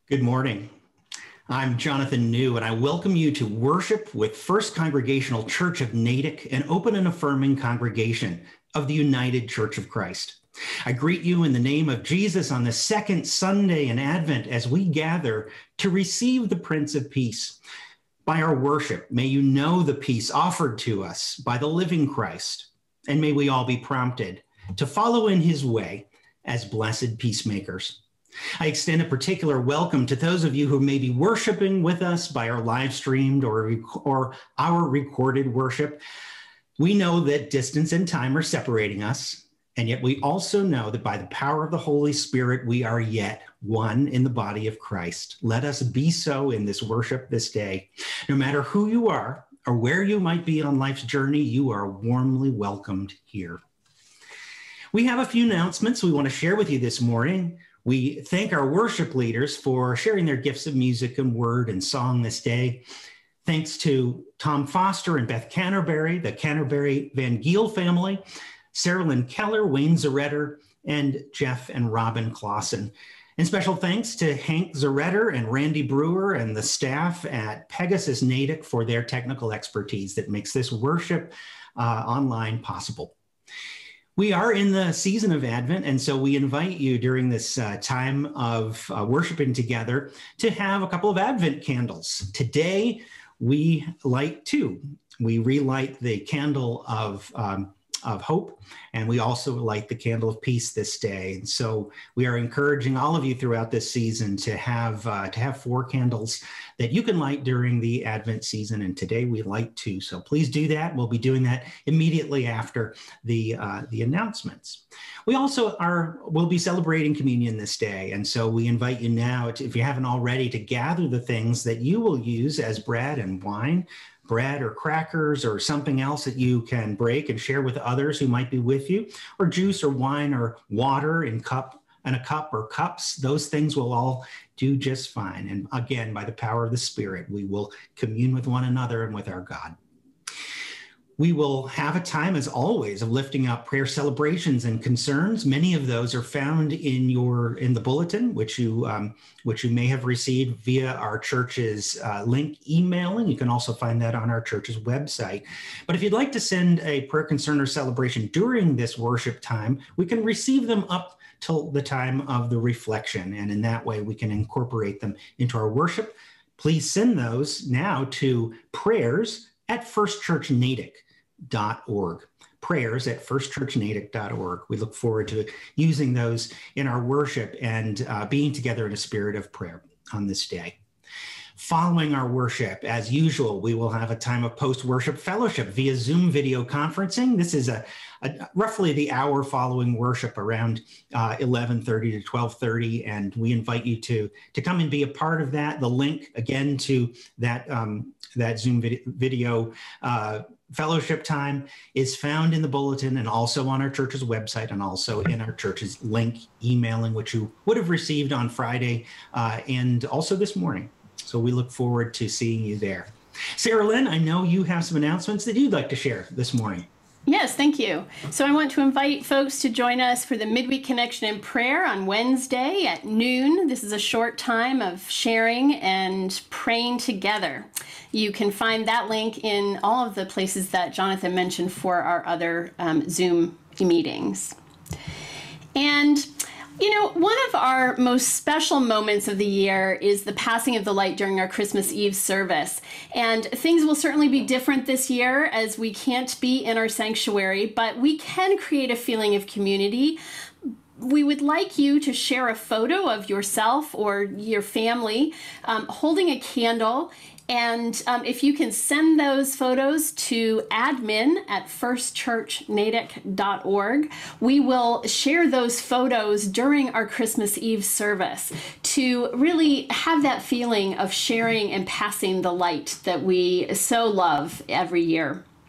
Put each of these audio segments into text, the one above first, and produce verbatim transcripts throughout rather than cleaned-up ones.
Good morning. I'm Jonathan New, and I welcome you to worship with First Congregational Church of Natick, an open and affirming congregation of the United Church of Christ. I greet you in the name of Jesus on the second Sunday in Advent as we gather to receive the Prince of Peace. By our worship, may you know the peace offered to us by the living Christ, and may we all be prompted to follow in his way as blessed peacemakers. I extend a particular welcome to those of you who may be worshiping with us by our live streamed or, or our recorded worship. We know that distance and time are separating us, and yet we also know that by the power of the Holy Spirit, we are yet one in the body of Christ. Let us be so in this worship this day. No matter who you are or where you might be on life's journey, you are warmly welcomed here. We have a few announcements we want to share with you this morning. We thank our worship leaders for sharing their gifts of music and word and song this day. Thanks to Tom Foster and Beth Canterbury, the Canterbury Van Giel family, Sarah Lynn Keller, Wayne Zaretter, and Jeff and Robin Clausen. And special thanks to Hank Zaretter and Randy Brewer and the staff at Pegasus Natick for their technical expertise that makes this worship uh, online possible. We are in the season of Advent, and so we invite you during this uh, time of uh, worshiping together to have a couple of Advent candles. Today, we light two. We relight the candle of, um, of hope, and we also light the candle of peace this day. And so we are encouraging all of you throughout this season to have, uh, to have four candles that you can light during the Advent season, and today we light two. So please do that. We'll be doing that immediately after the uh, the announcements. We also are will be celebrating communion this day, and so we invite you now, to, if you haven't already, to gather the things that you will use as bread and wine, bread or crackers or something else that you can break and share with others who might be with you, or juice or wine or water in cup and a cup or cups. Those things will all do just fine. And again, by the power of the Spirit, we will commune with one another and with our God. We will have a time, as always, of lifting up prayer celebrations and concerns. Many of those are found in your in the bulletin, which you um, which you may have received via our church's uh, link emailing. You can also find that on our church's website. But if you'd like to send a prayer concern or celebration during this worship time, we can receive them up till the time of the reflection, and in that way we can incorporate them into our worship. Please send those now to prayers at first church natick dot org. Prayers at first church natick dot org. We look forward to using those in our worship and uh, being together in a spirit of prayer on this day. Following our worship, as usual, we will have a time of post-worship fellowship via Zoom video conferencing. This is a, a roughly the hour following worship, around uh, eleven thirty to twelve thirty, and we invite you to, to come and be a part of that. The link, again, to that, um, that Zoom vid- video uh, fellowship time is found in the bulletin and also on our church's website and also in our church's link emailing, which you would have received on Friday uh, and also this morning. So we look forward to seeing you there. Sarah Lynn, I know you have some announcements that you'd like to share this morning. Yes, thank you. So I want to invite folks to join us for the Midweek Connection in Prayer on Wednesday at noon. This is a short time of sharing and praying together. You can find that link in all of the places that Jonathan mentioned for our other um, Zoom meetings. And you know, one of our most special moments of the year is the passing of the light during our Christmas Eve service. And things will certainly be different this year as we can't be in our sanctuary, but we can create a feeling of community. We would like you to share a photo of yourself or your family um, holding a candle. And um, if you can send those photos to admin at first church natick dot org, we will share those photos during our Christmas Eve service to really have that feeling of sharing and passing the light that we so love every year.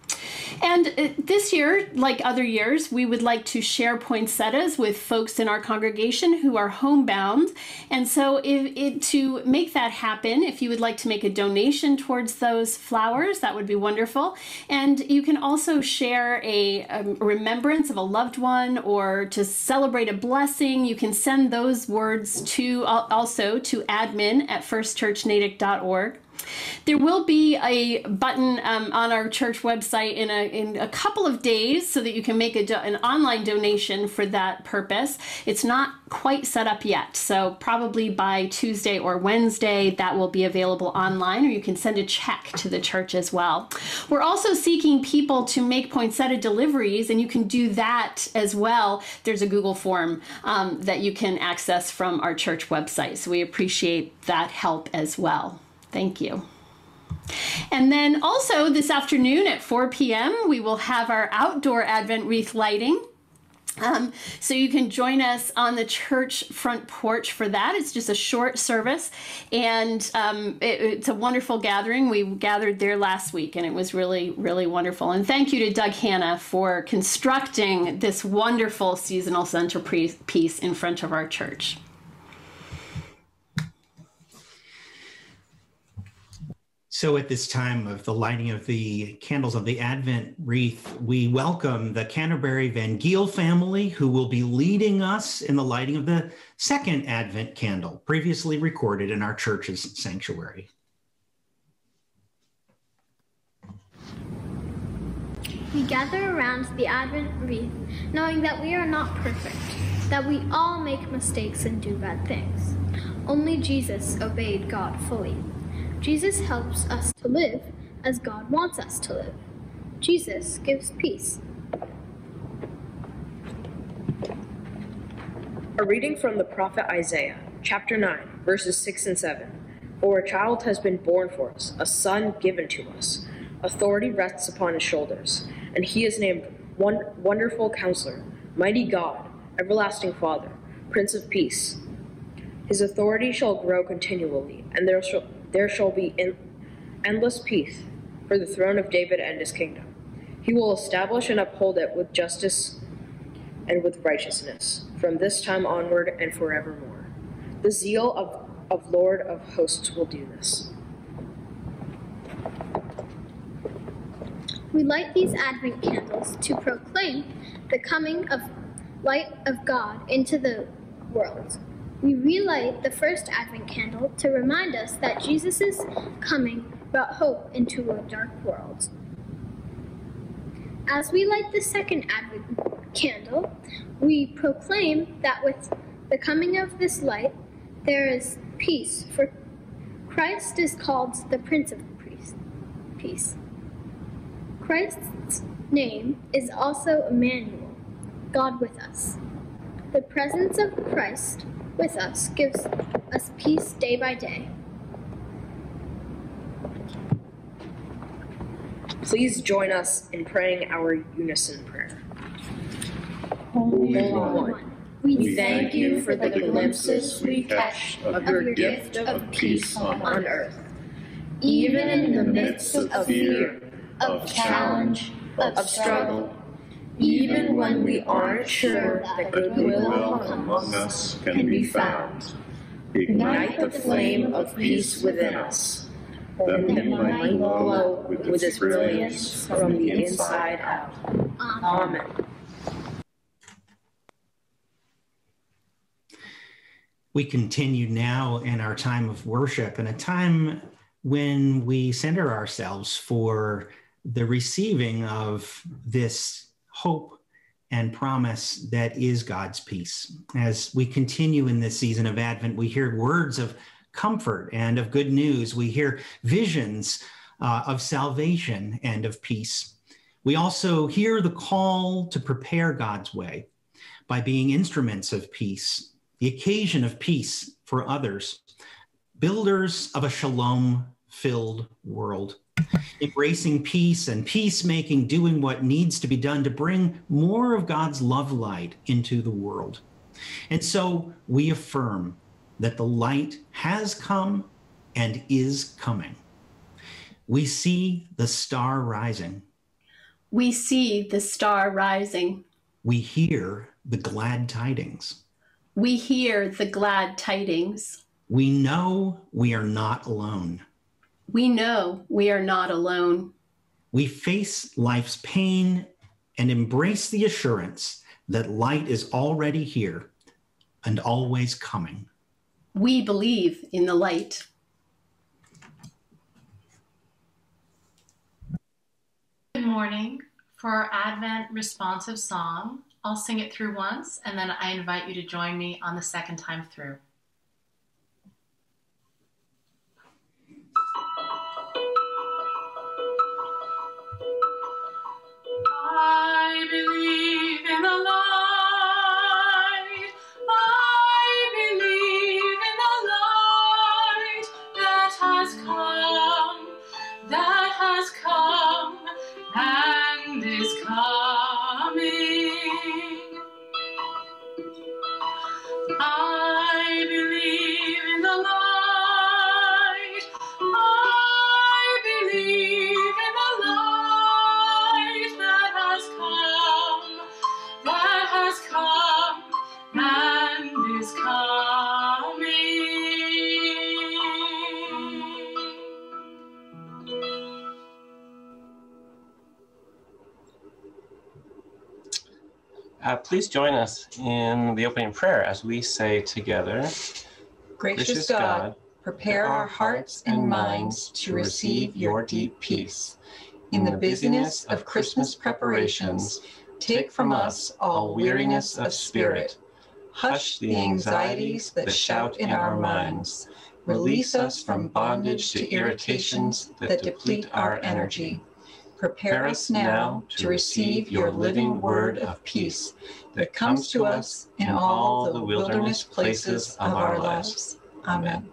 And uh, this year, like other years, we would like to share poinsettias with folks in our congregation who are homebound. And so if, if, to make that happen, if you would like to make a donation towards those flowers, that would be wonderful. And you can also share a, a remembrance of a loved one or to celebrate a blessing. You can send those words to also to admin at first church natick dot org. There will be a button um, on our church website in a in a couple of days so that you can make a do- an online donation for that purpose. It's not quite set up yet, so probably by Tuesday or Wednesday that will be available online, or you can send a check to the church as well. We're also seeking people to make poinsettia deliveries, and you can do that as well. There's a Google form um, that you can access from our church website, so we appreciate that help as well. Thank you. And then also this afternoon at four p.m., we will have our outdoor Advent wreath lighting. Um, so you can join us on the church front porch for that. It's just a short service, and um, it, it's a wonderful gathering. We gathered there last week, and it was really, really wonderful. And thank you to Doug Hanna for constructing this wonderful seasonal centerpiece in front of our church. So at this time of the lighting of the candles of the Advent wreath, we welcome the Canterbury Van Giel family, who will be leading us in the lighting of the second Advent candle, previously recorded in our church's sanctuary. We gather around the Advent wreath, knowing that we are not perfect, that we all make mistakes and do bad things. Only Jesus obeyed God fully. Jesus helps us to live as God wants us to live. Jesus gives peace. A reading from the prophet Isaiah, chapter nine, verses six and seven. For a child has been born for us, a son given to us. Authority rests upon his shoulders, and he is named Wonderful Counselor, Mighty God, Everlasting Father, Prince of Peace. His authority shall grow continually, and there shall There shall be in endless peace for the throne of David and his kingdom. He will establish and uphold it with justice and with righteousness from this time onward and forevermore. The zeal of, of Lord of hosts will do this. We light these Advent candles to proclaim the coming of light of God into the world. We relight the first Advent candle to remind us that Jesus' coming brought hope into a dark world. As we light the second Advent candle, we proclaim that with the coming of this light, there is peace, for Christ is called the Prince of Peace. Christ's name is also Emmanuel, God with us. The presence of Christ with us gives us peace day by day. Please join us in praying our unison prayer. Holy One, we thank you for the glimpses we catch of your gift of peace on earth. Even in the midst of fear, of challenge, of struggle, even when we aren't sure that goodwill among us can be found, ignite the flame of peace within us, that we might glow with its brilliance from the inside out. Amen. We continue now in our time of worship, in a time when we center ourselves for the receiving of this hope and promise that is God's peace. As we continue in this season of Advent, we hear words of comfort and of good news. We hear visions uh, of salvation and of peace. We also hear the call to prepare God's way by being instruments of peace, the occasion of peace for others, builders of a shalom-filled world. Embracing peace and peacemaking, doing what needs to be done to bring more of God's love light into the world. And so we affirm that the light has come and is coming. We see the star rising. We see the star rising. We hear the glad tidings. We hear the glad tidings. We know we are not alone. We know we are not alone. We face life's pain and embrace the assurance that light is already here and always coming. We believe in the light. Good morning. For our Advent responsive song, I'll sing it through once, and then I invite you to join me on the second time through. I believe in the light. I believe in the light that has come, that has come, and is coming. I believe in the light. I believe in the light that has come, that has come, and is coming. Uh, please join us in the opening prayer as we say together, Gracious, Gracious God, God, prepare our hearts and minds to receive your deep peace. In the busyness of Christmas preparations, take from us all weariness of spirit. Hush the anxieties that shout in our minds. Release us from bondage to irritations that deplete our energy. Prepare us now to receive your living word of peace that comes to us in all the wilderness places of our lives. Amen.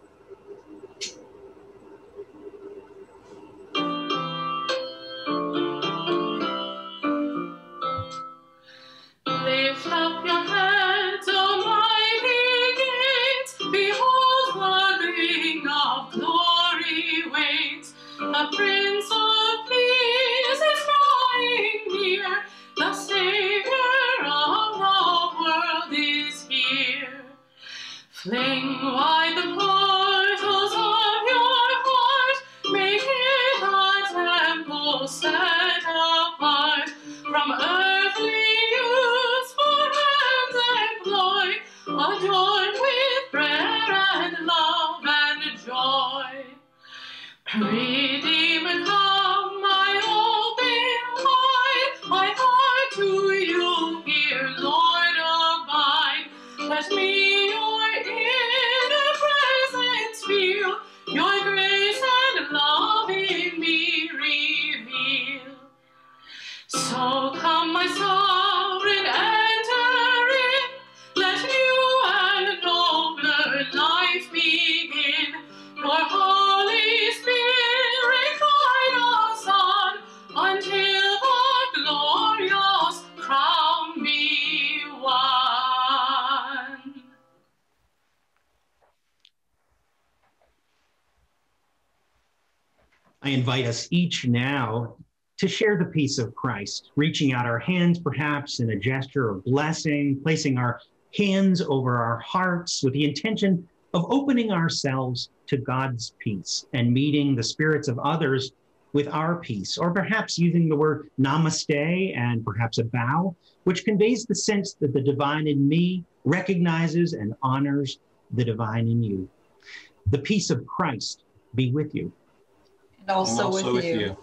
Lift up your heads, O mighty gates. Behold, the King of glory waits. The Prince of Peace is drawing near. The Savior of the world is here. Fling wide the portals of your heart. Make it a temple set apart from earthly use for hands employ, adorned with prayer and love and joy. Redeemer, come, my open wide, my heart to you here, Lord, abide. Let me your inner presence feel, your grace and love in me reveal. So come, my sovereign, enter in, let new and nobler life begin. Your Holy Spirit guide us on, until the glorious crown be won. I invite us each now to share the peace of Christ, reaching out our hands perhaps in a gesture of blessing, placing our hands over our hearts with the intention of opening ourselves to God's peace and meeting the spirits of others with our peace, or perhaps using the word namaste and perhaps a bow, which conveys the sense that the divine in me recognizes and honors the divine in you. The peace of Christ be with you. And also, and also with, with you. you.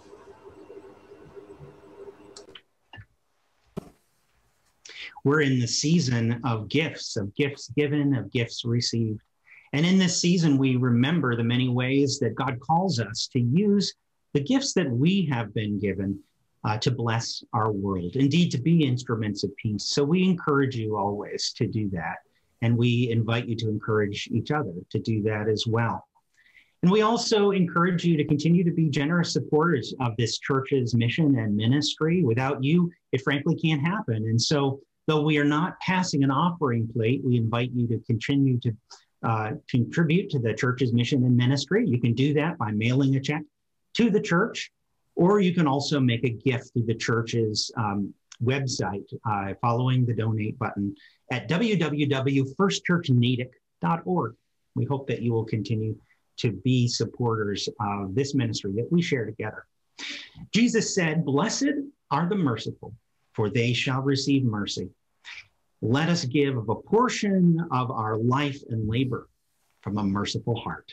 We're in the season of gifts, of gifts given, of gifts received. And in this season, we remember the many ways that God calls us to use the gifts that we have been given uh, to bless our world, indeed to be instruments of peace. So we encourage you always to do that. And we invite you to encourage each other to do that as well. And we also encourage you to continue to be generous supporters of this church's mission and ministry. Without you, it frankly can't happen. And so though we are not passing an offering plate, we invite you to continue to uh, contribute to the church's mission and ministry. You can do that by mailing a check to the church, Or you can also make a gift through the church's um, website, uh, following the donate button at w w w dot first church natick dot org. We hope that you will continue to be supporters of this ministry that we share together. Jesus said, "Blessed are the merciful, for they shall receive mercy." Let us give of a portion of our life and labor from a merciful heart.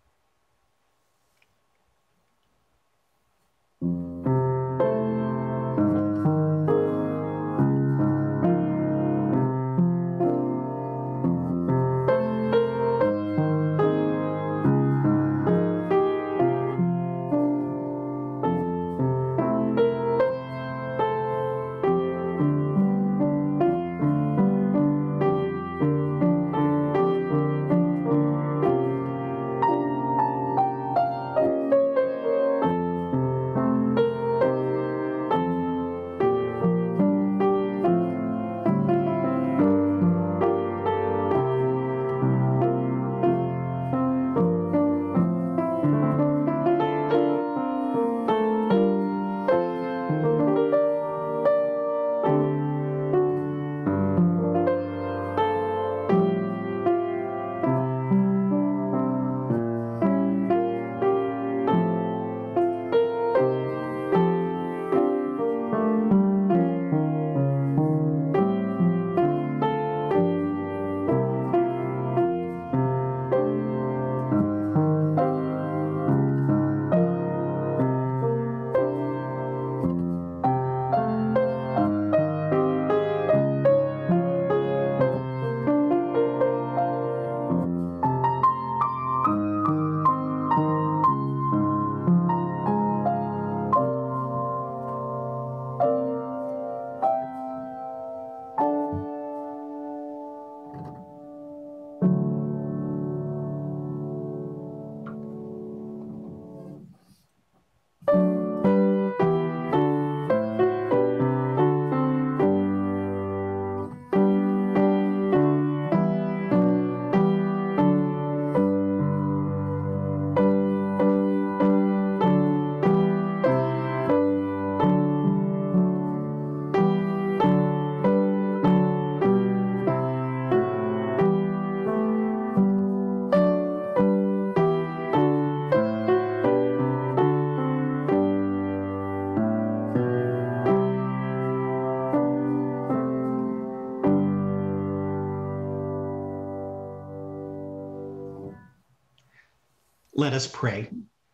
Let us pray.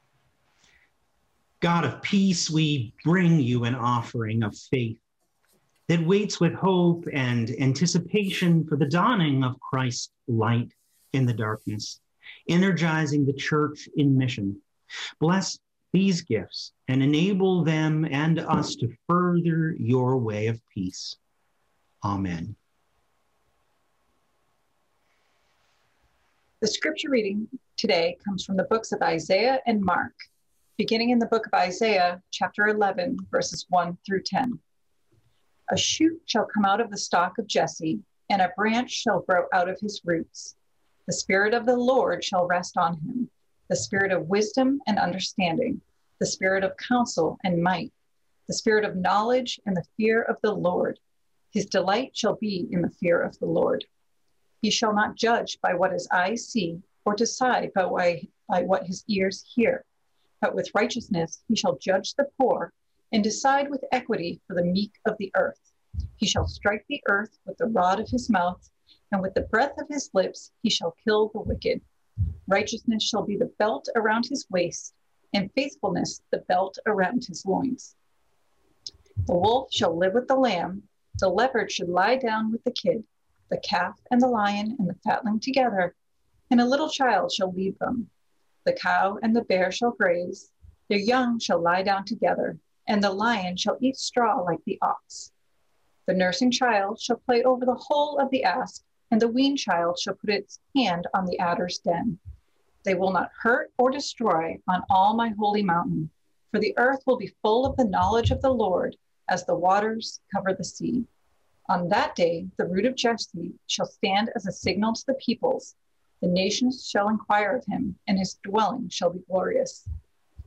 God of peace, we bring you an offering of faith that waits with hope and anticipation for the dawning of Christ's light in the darkness, energizing the church in mission. Bless these gifts and enable them and us to further your way of peace. Amen. The scripture reading today comes from the books of Isaiah and Mark, beginning in the book of Isaiah, chapter eleven, verses one through ten. A shoot shall come out of the stalk of Jesse, and a branch shall grow out of his roots. The Spirit of the Lord shall rest on him, the Spirit of wisdom and understanding, the Spirit of counsel and might, the Spirit of knowledge and the fear of the Lord. His delight shall be in the fear of the Lord. He shall not judge by what his eyes see, or decide by, why, by what his ears hear. But with righteousness he shall judge the poor, and decide with equity for the meek of the earth. He shall strike the earth with the rod of his mouth, and with the breath of his lips he shall kill the wicked. Righteousness shall be the belt around his waist, and faithfulness the belt around his loins. The wolf shall live with the lamb, the leopard should lie down with the kid, the calf and the lion and the fatling together, and a little child shall lead them. The cow and the bear shall graze, their young shall lie down together, and the lion shall eat straw like the ox. The nursing child shall play over the hole of the asp, and the weaned child shall put its hand on the adder's den. They will not hurt or destroy on all my holy mountain, for the earth will be full of the knowledge of the Lord as the waters cover the sea. On that day, the root of Jesse shall stand as a signal to the peoples. The nations shall inquire of him, and his dwelling shall be glorious.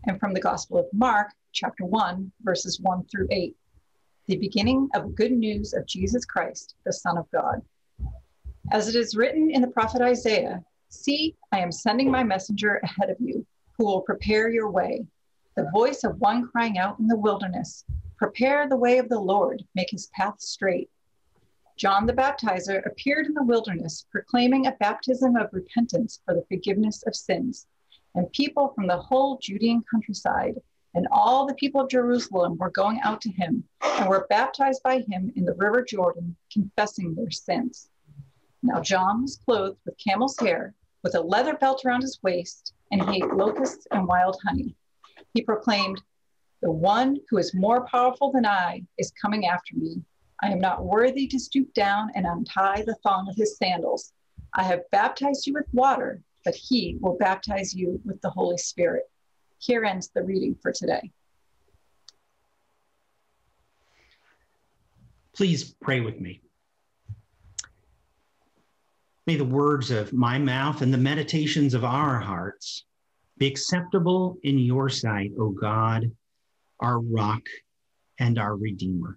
and from the Gospel of Mark, chapter one, verses one through eight, the beginning of good news of Jesus Christ, the Son of God. As it is written in the prophet Isaiah, "See, I am sending my messenger ahead of you, who will prepare your way. The voice of one crying out in the wilderness, prepare the way of the Lord, make his path straight." John the Baptizer appeared in the wilderness, proclaiming a baptism of repentance for the forgiveness of sins. And people from the whole Judean countryside and all the people of Jerusalem were going out to him and were baptized by him in the river Jordan, confessing their sins. Now John was clothed with camel's hair, with a leather belt around his waist, and he ate locusts and wild honey. He proclaimed, "The one who is more powerful than I is coming after me. I am not worthy to stoop down and untie the thong of his sandals. I have baptized you with water, but he will baptize you with the Holy Spirit." Here ends the reading for today. Please pray with me. May the words of my mouth and the meditations of our hearts be acceptable in your sight, O God, our rock and our Redeemer.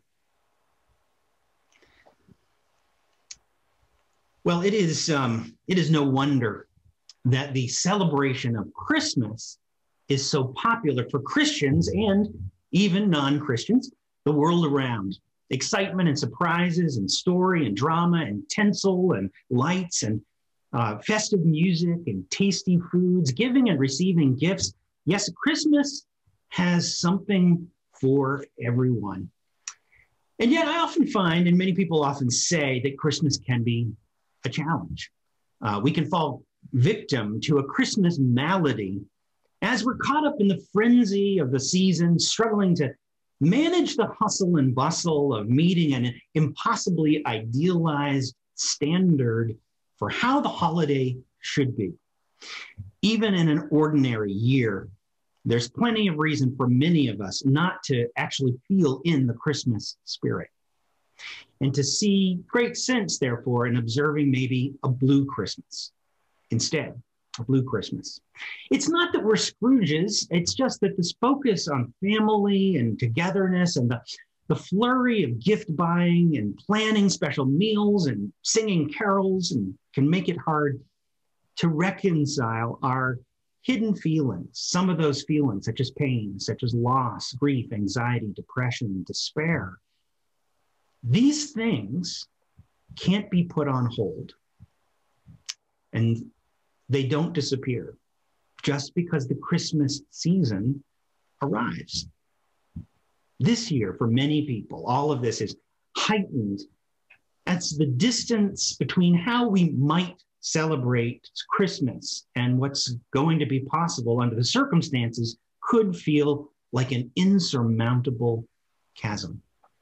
Well, it is, um, it is no wonder that the celebration of Christmas is so popular for Christians and even non-Christians the world around. Excitement and surprises and story and drama and tinsel and lights and uh, festive music and tasty foods, giving and receiving gifts. Yes, Christmas has something for everyone. And yet I often find, and many people often say, that Christmas can be a challenge. Uh, we can fall victim to a Christmas malady as we're caught up in the frenzy of the season, struggling to manage the hustle and bustle of meeting an impossibly idealized standard for how the holiday should be. Even in an ordinary year, there's plenty of reason for many of us not to actually feel in the Christmas spirit, and to see great sense, therefore, in observing maybe a blue Christmas instead, a blue Christmas. It's not that we're Scrooges, it's just that this focus on family and togetherness and the, the flurry of gift buying and planning special meals and singing carols and can make it hard to reconcile our hidden feelings, some of those feelings such as pain, such as loss, grief, anxiety, depression, despair. These things can't be put on hold, and they don't disappear just because the Christmas season arrives. This year, for many people, all of this is heightened. That's the distance between how we might celebrate Christmas and what's going to be possible under the circumstances could feel like an insurmountable chasm.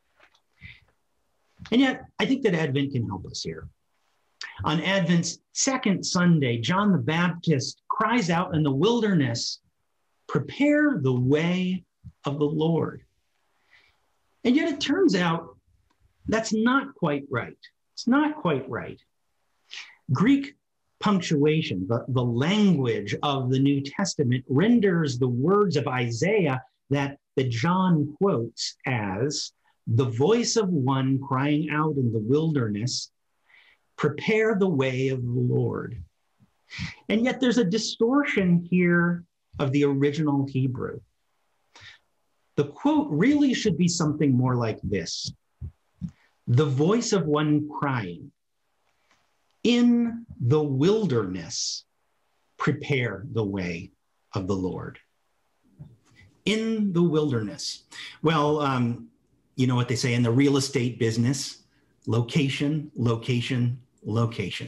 And yet, I think that Advent can help us here. On Advent's second Sunday, John the Baptist cries out in the wilderness, "Prepare the way of the Lord." And yet it turns out that's not quite right. It's not quite right. Greek punctuation, the, the language of the New Testament, renders the words of Isaiah that, that John quotes as the voice of one crying out in the wilderness, "Prepare the way of the Lord." And yet there's a distortion here of the original Hebrew. The quote really should be something more like this: the voice of one crying, "In the wilderness, prepare the way of the Lord." In the wilderness. Well, um, you know what they say in the real estate business: location, location, location.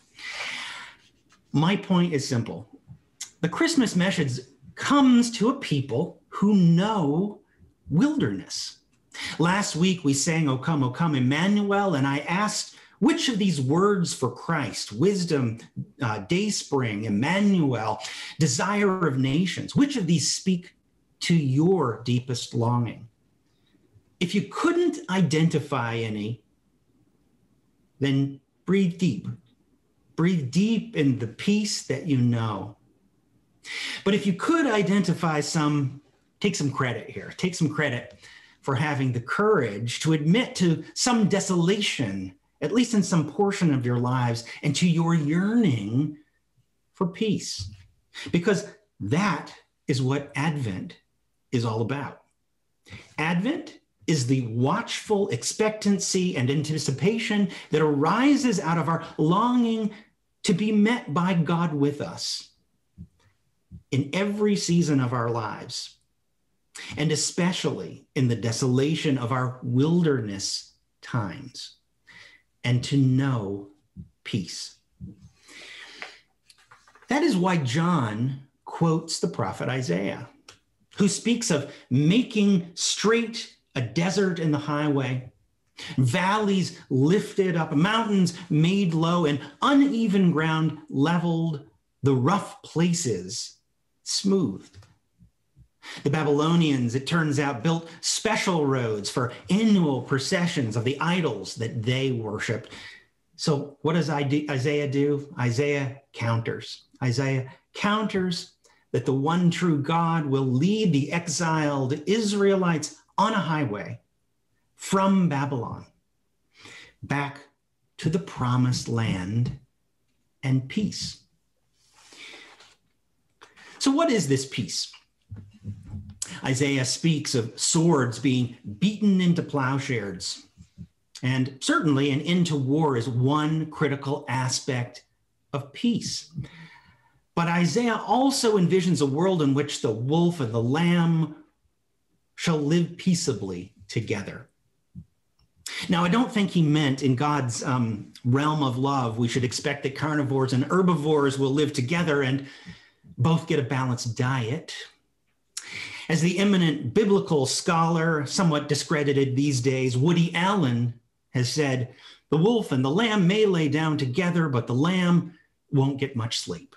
My point is simple. The Christmas message comes to a people who know wilderness. Last week we sang, "O come, O come, Emmanuel," and I asked, which of these words for Christ, wisdom, uh, dayspring, Emmanuel, desire of nations, which of these speak to your deepest longing? If you couldn't identify any, then breathe deep. Breathe deep in the peace that you know. But if you could identify some, take some credit here, take some credit for having the courage to admit to some desolation, at least in some portion of your lives, and to your yearning for peace. Because that is what Advent is all about. Advent is the watchful expectancy and anticipation that arises out of our longing to be met by God with us in every season of our lives, and especially in the desolation of our wilderness times, and to know peace. That is why John quotes the prophet Isaiah, who speaks of making straight a desert in the highway, valleys lifted up, mountains made low, and uneven ground leveled, the rough places smoothed. The Babylonians, it turns out, built special roads for annual processions of the idols that they worshiped. So what does Isaiah do? Isaiah counters. Isaiah counters that the one true God will lead the exiled Israelites on a highway from Babylon back to the promised land and peace. So what is this peace? Isaiah speaks of swords being beaten into plowshares. And certainly an end to war is one critical aspect of peace. But Isaiah also envisions a world in which the wolf and the lamb shall live peaceably together. Now, I don't think he meant in God's um, realm of love, we should expect that carnivores and herbivores will live together and both get a balanced diet. As the eminent biblical scholar, somewhat discredited these days, Woody Allen has said, the wolf and the lamb may lay down together, but the lamb won't get much sleep.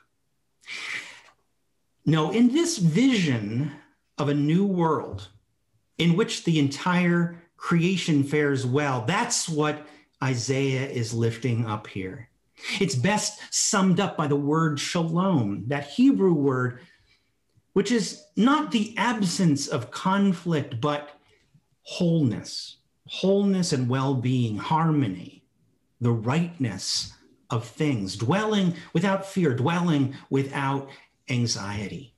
No, in this vision of a new world in which the entire creation fares well, that's what Isaiah is lifting up here. It's best summed up by the word shalom, that Hebrew word, which is not the absence of conflict, but wholeness, wholeness and well-being, harmony, the rightness of things, dwelling without fear, dwelling without anxiety.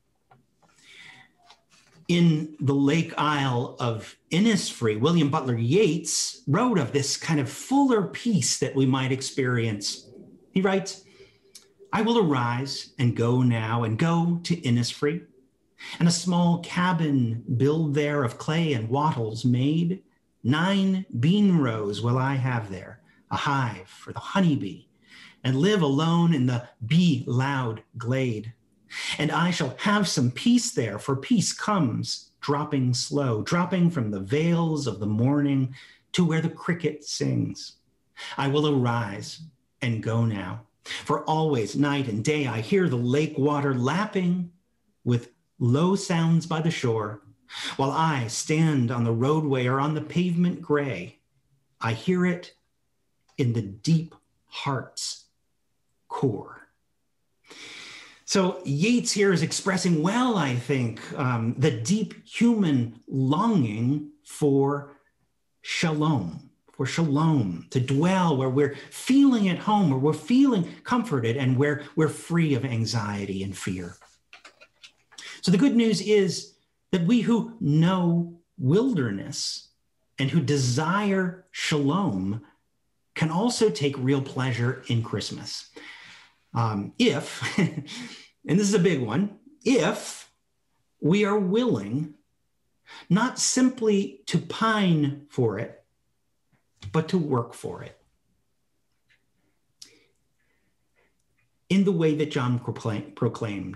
In the Lake Isle of Innisfree, William Butler Yeats wrote of this kind of fuller peace that we might experience. He writes, I will arise and go now and go to Innisfree, and a small cabin build there of clay and wattles made. Nine bean rows will I have there, a hive for the honeybee, and live alone in the bee-loud glade. And I shall have some peace there, for peace comes dropping slow, dropping from the vales of the morning to where the cricket sings. I will arise and go now, for always night and day I hear the lake water lapping with low sounds by the shore, while I stand on the roadway or on the pavement gray. I hear it in the deep heart's core. So Yeats here is expressing well, I think, um, the deep human longing for shalom, for shalom, to dwell where we're feeling at home, where we're feeling comforted, and where we're free of anxiety and fear. So the good news is that we who know wilderness and who desire shalom can also take real pleasure in Christmas. Um, if, and this is a big one, if we are willing not simply to pine for it, but to work for it. In the way that John proclaimed,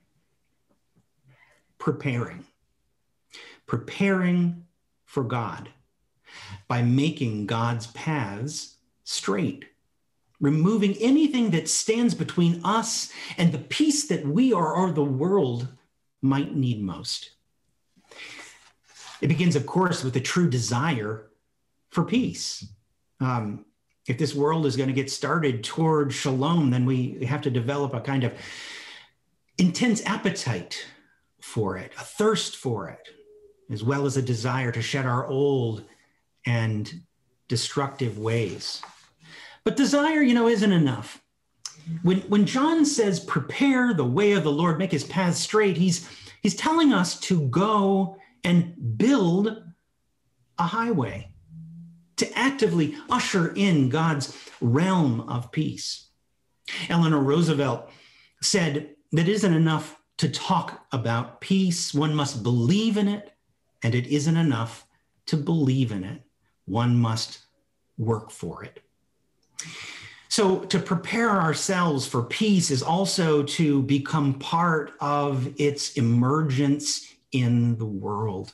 preparing, preparing for God by making God's paths straight, removing anything that stands between us and the peace that we or, or the world might need most. It begins, of course, with a true desire for peace. Um, if this world is going to get started toward shalom, then we have to develop a kind of intense appetite for it, a thirst for it, as well as a desire to shed our old and destructive ways. But desire, you know, isn't enough. When, when John says, prepare the way of the Lord, make his path straight, he's, he's telling us to go and build a highway, to actively usher in God's realm of peace. Eleanor Roosevelt said that it isn't enough to talk about peace. One must believe in it, and it isn't enough to believe in it. One must work for it. So to prepare ourselves for peace is also to become part of its emergence in the world.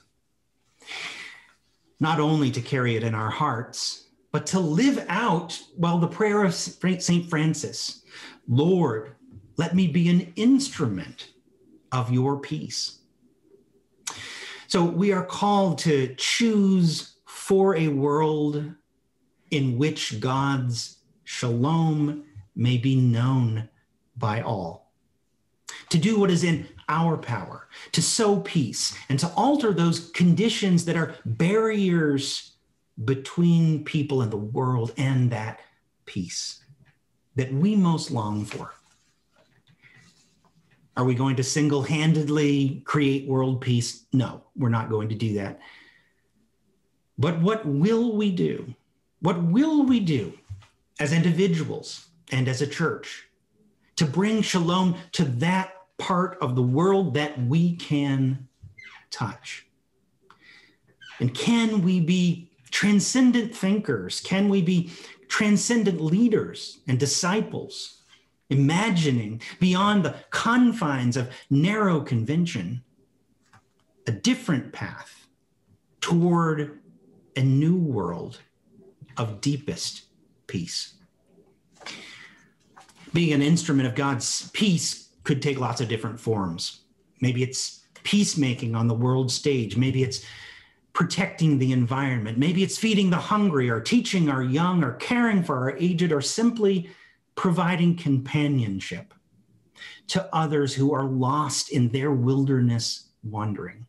Not only to carry it in our hearts, but to live out, well, the prayer of Saint Francis, Lord, let me be an instrument of your peace. So we are called to choose for a world in which God's shalom may be known by all. To do what is in our power, to sow peace, and to alter those conditions that are barriers between people and the world and that peace that we most long for. Are we going to single-handedly create world peace? No, we're not going to do that. But what will we do? What will we do as individuals and as a church to bring shalom to that part of the world that we can touch? And can we be transcendent thinkers? Can we be transcendent leaders and disciples, imagining beyond the confines of narrow convention a different path toward a new world of deepest peace? Being an instrument of God's peace could take lots of different forms. Maybe it's peacemaking on the world stage. Maybe it's protecting the environment. Maybe it's feeding the hungry, or teaching our young, or caring for our aged, or simply providing companionship to others who are lost in their wilderness wandering.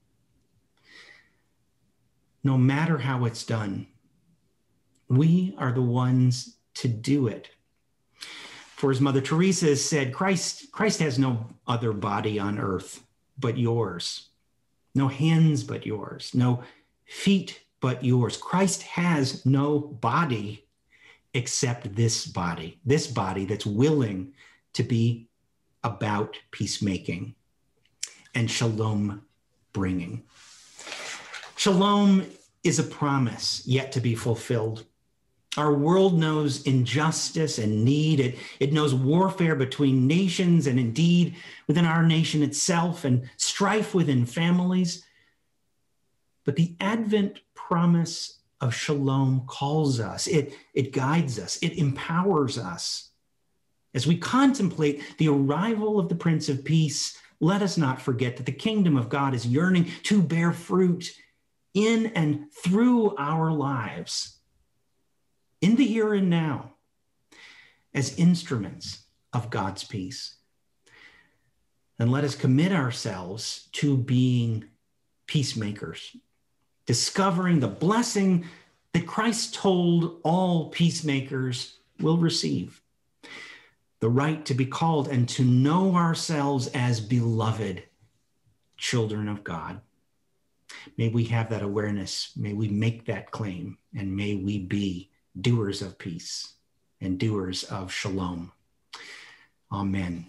No matter how it's done, we are the ones to do it. For as Mother Teresa has said, Christ, Christ has no other body on earth but yours, no hands but yours, no feet but yours. Christ has no body except this body, this body that's willing to be about peacemaking and shalom bringing. Shalom is a promise yet to be fulfilled. Our world knows injustice and need. It, it knows warfare between nations, and indeed within our nation itself, and strife within families. But the Advent promise of shalom calls us. It, it guides us. It empowers us. As we contemplate the arrival of the Prince of Peace, let us not forget that the kingdom of God is yearning to bear fruit in and through our lives, in the here and now, as instruments of God's peace. And let us commit ourselves to being peacemakers, discovering the blessing that Christ told all peacemakers will receive, the right to be called and to know ourselves as beloved children of God. May we have that awareness. May we make that claim, and may we be doers of peace and doers of shalom. Amen.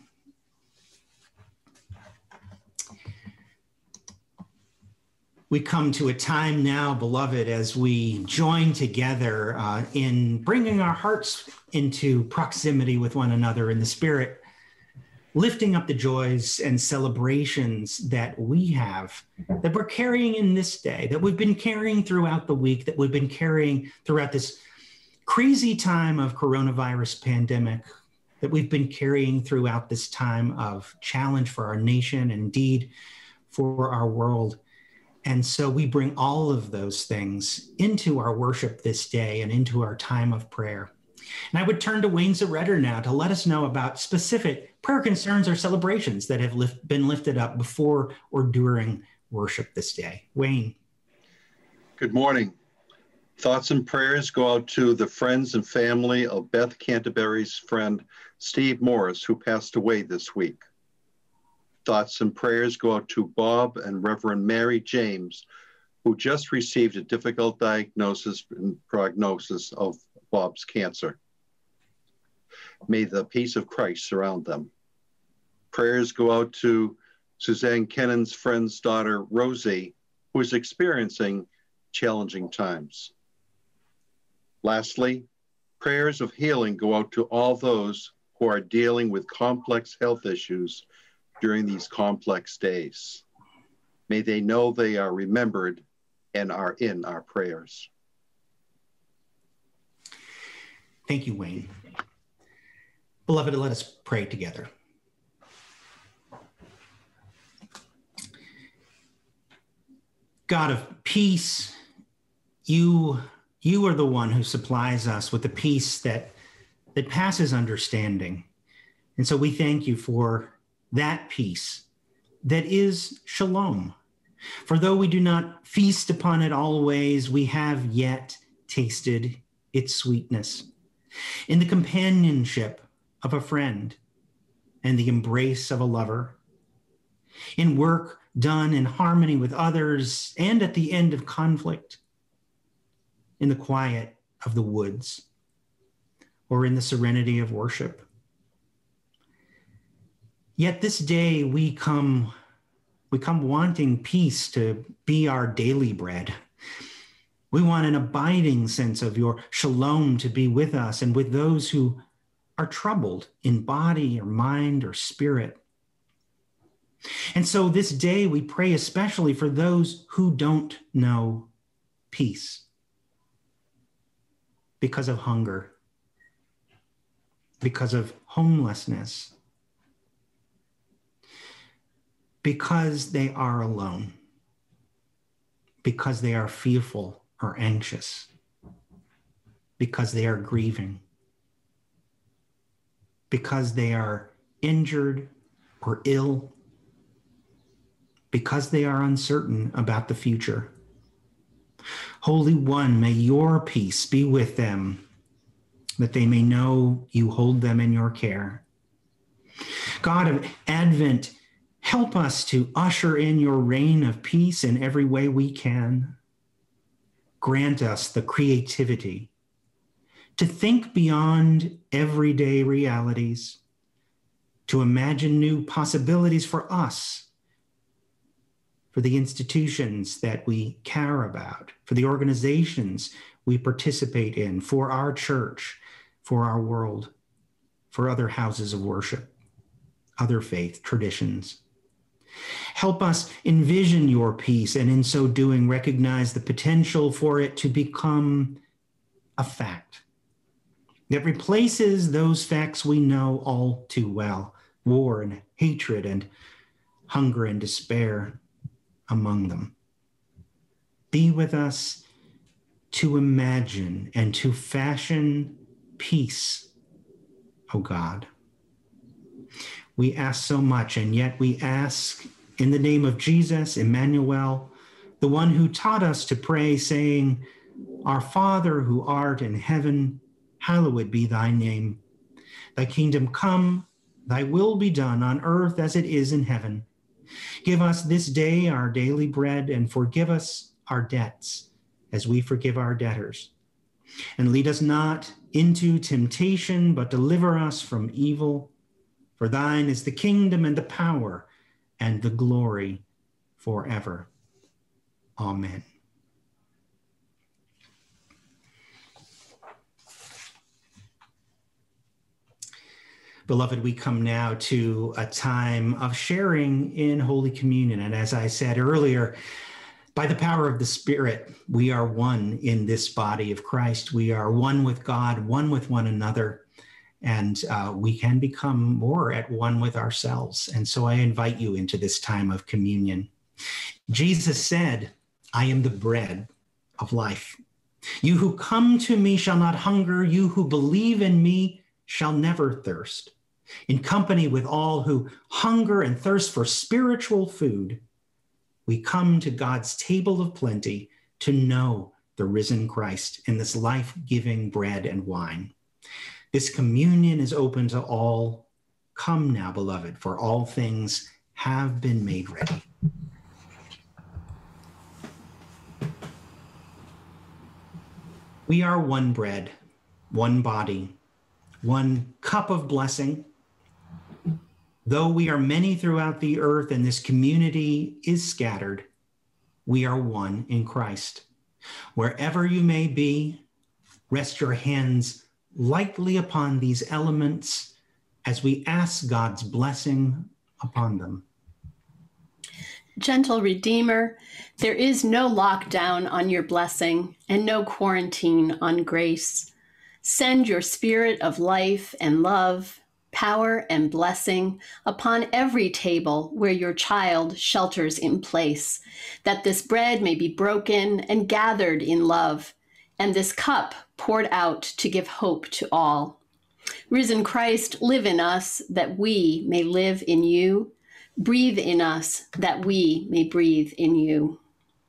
We come to a time now, beloved, as we join together uh, in bringing our hearts into proximity with one another in the Spirit, lifting up the joys and celebrations that we have, that we're carrying in this day, that we've been carrying throughout the week, that we've been carrying throughout this crazy time of coronavirus pandemic, that we've been carrying throughout this time of challenge for our nation and indeed for our world. And so we bring all of those things into our worship this day and into our time of prayer. And I would turn to Wayne Zaretter now to let us know about specific prayer concerns or celebrations that have lift, been lifted up before or during worship this day. Wayne. Good morning. Thoughts and prayers go out to the friends and family of Beth Canterbury's friend, Steve Morris, who passed away this week. Thoughts and prayers go out to Bob and Reverend Mary James, who just received a difficult diagnosis and prognosis of Bob's cancer. May the peace of Christ surround them. Prayers go out to Suzanne Kennan's friend's daughter, Rosie, who is experiencing challenging times. Lastly, prayers of healing go out to all those who are dealing with complex health issues during these complex days. May they know they are remembered and are in our prayers. Thank you, Wayne. Beloved, let us pray together. God of peace, you, you are the one who supplies us with the peace that, that passes understanding. And so we thank you for that peace that is shalom. For though we do not feast upon it always, we have yet tasted its sweetness in the companionship of a friend and the embrace of a lover, in work done in harmony with others and at the end of conflict, in the quiet of the woods, or in the serenity of worship. Yet this day we come, we come wanting peace to be our daily bread. We want an abiding sense of your shalom to be with us and with those who are troubled in body or mind or spirit. And so this day we pray especially for those who don't know peace because of hunger, because of homelessness, because they are alone, because they are fearful or anxious, because they are grieving, because they are injured or ill, because they are uncertain about the future. Holy One, may your peace be with them, that they may know you hold them in your care. God of Advent, help us to usher in your reign of peace in every way we can. Grant us the creativity to think beyond everyday realities, to imagine new possibilities for us, for the institutions that we care about, for the organizations we participate in, for our church, for our world, for other houses of worship, other faith traditions. Help us envision your peace, and in so doing, recognize the potential for it to become a fact that replaces those facts we know all too well, war and hatred and hunger and despair among them. Be with us to imagine and to fashion peace, O God. We ask so much, and yet we ask in the name of Jesus, Emmanuel, the one who taught us to pray, saying, Our Father who art in heaven, hallowed be thy name. Thy kingdom come, thy will be done on earth as it is in heaven. Give us this day our daily bread, and forgive us our debts as we forgive our debtors. And lead us not into temptation, but deliver us from evil. For thine is the kingdom and the power and the glory forever. Amen. Beloved, we come now to a time of sharing in Holy Communion. And as I said earlier, by the power of the Spirit, we are one in this body of Christ. We are one with God, one with one another, and uh, we can become more at one with ourselves. And so I invite you into this time of communion. Jesus said, I am the bread of life. You who come to me shall not hunger. You who believe in me shall never thirst. in company with all who hunger and thirst for spiritual food, we come to God's table of plenty to know the risen Christ in this life-giving bread and wine. This communion is open to all. Come now, beloved, for all things have been made ready. We are one bread, one body, one cup of blessing. Though we are many throughout the earth and this community is scattered, we are one in Christ. Wherever you may be, rest your hands lightly upon these elements as we ask God's blessing upon them. Gentle Redeemer, there is no lockdown on your blessing and no quarantine on grace. Send your spirit of life and love, power and blessing upon every table where your child shelters in place, that this bread may be broken and gathered in love, and this cup poured out to give hope to all. Risen Christ, live in us that we may live in you. Breathe in us that we may breathe in you.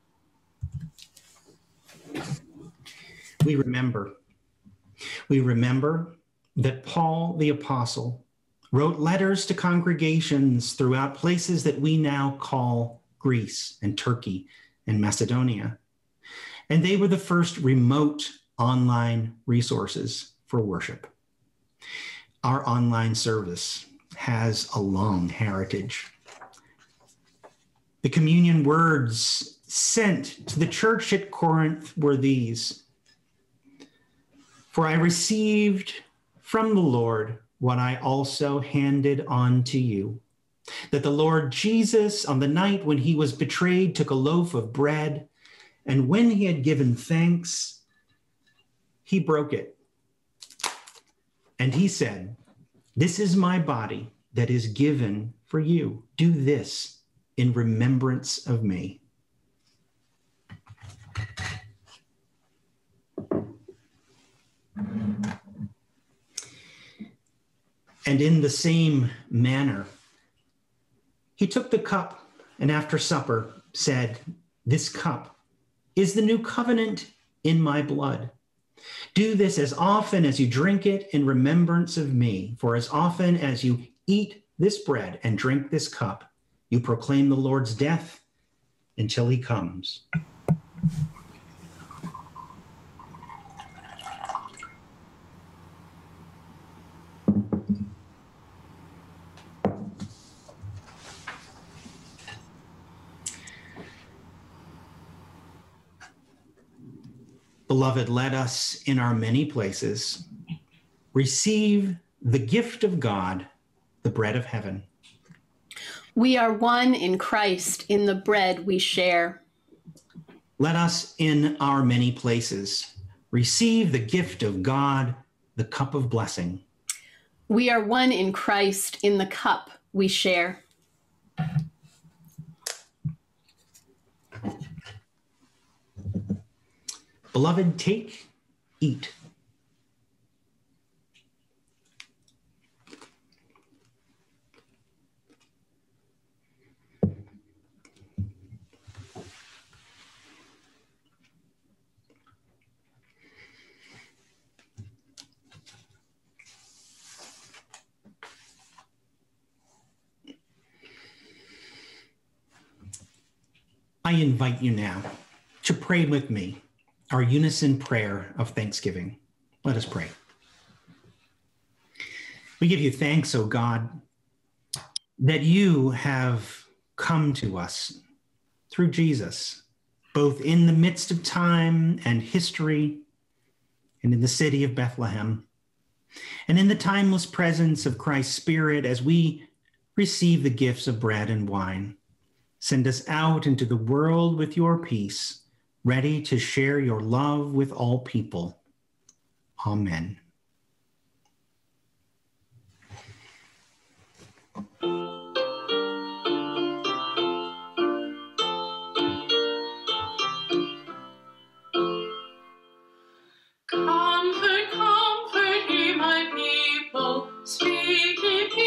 We remember. We remember that Paul the Apostle wrote letters to congregations throughout places that we now call Greece and Turkey and Macedonia. And they were the first remote online resources for worship. Our online service has a long heritage. The communion words sent to the church at Corinth were these: "For I received from the Lord what I also handed on to you, that the Lord Jesus, on the night when he was betrayed, took a loaf of bread, and when he had given thanks, he broke it. And he said, 'This is my body that is given for you. Do this in remembrance of me.'" And in the same manner, he took the cup and after supper said, "This cup is the new covenant in my blood. Do this as often as you drink it in remembrance of me. For as often as you eat this bread and drink this cup, you proclaim the Lord's death until he comes." Beloved, let us in our many places receive the gift of God, the bread of heaven. We are one in Christ in the bread we share. Let us in our many places receive the gift of God, the cup of blessing. We are one in Christ in the cup we share. Beloved, take, eat. I invite you now to pray with me our unison prayer of thanksgiving. Let us pray. We give you thanks, O God, that you have come to us through Jesus, both in the midst of time and history, and in the city of Bethlehem, and in the timeless presence of Christ's Spirit as we receive the gifts of bread and wine. Send us out into the world with your peace, ready to share your love with all people. Amen. Comfort, comfort, ye my people, speak in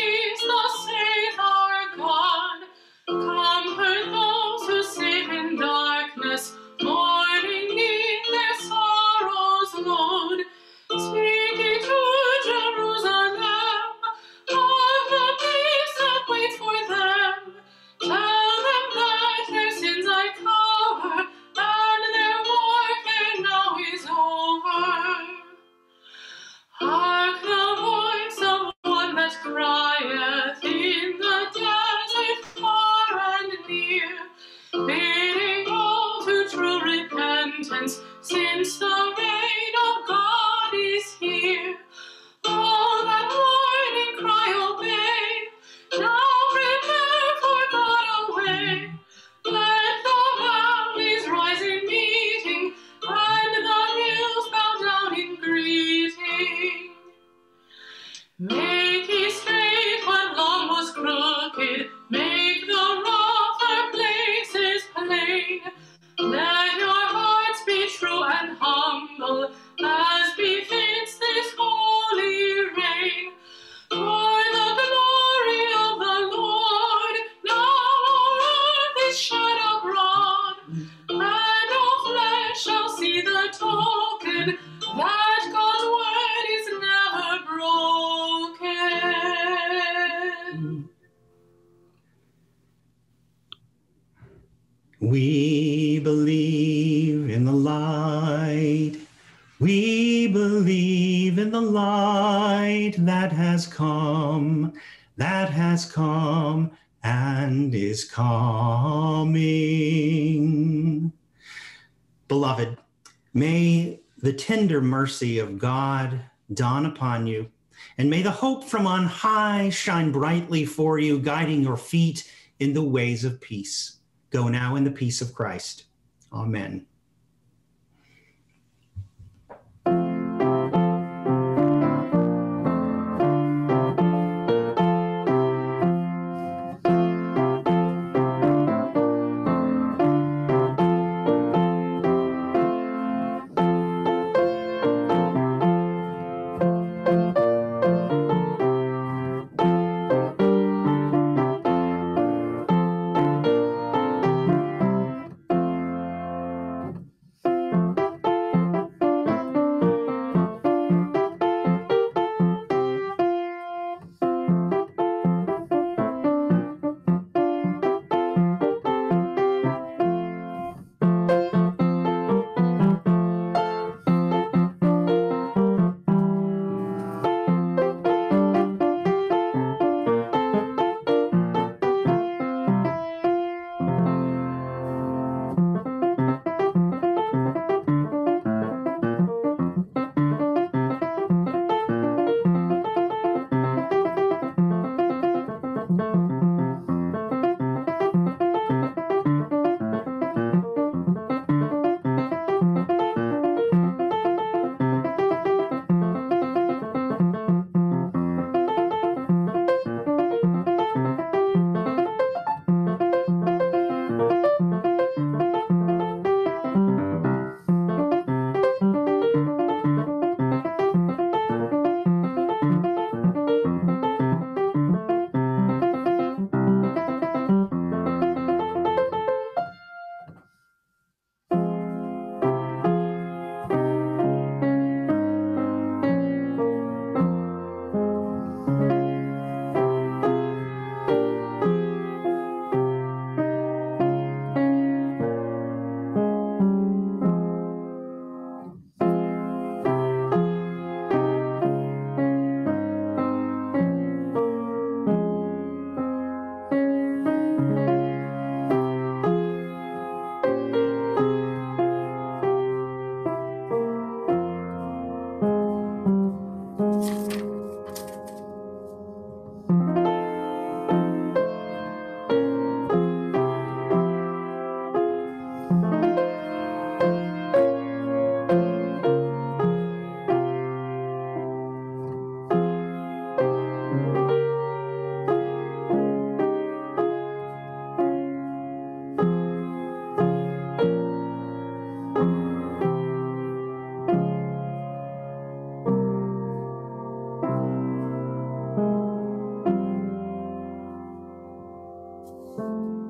We believe in the light. We believe in the light that has come, that has come and is coming. Beloved, may the tender mercy of God dawn upon you, and may the hope from on high shine brightly for you, guiding your feet in the ways of peace. Go now in the peace of Christ. Amen. Thank you.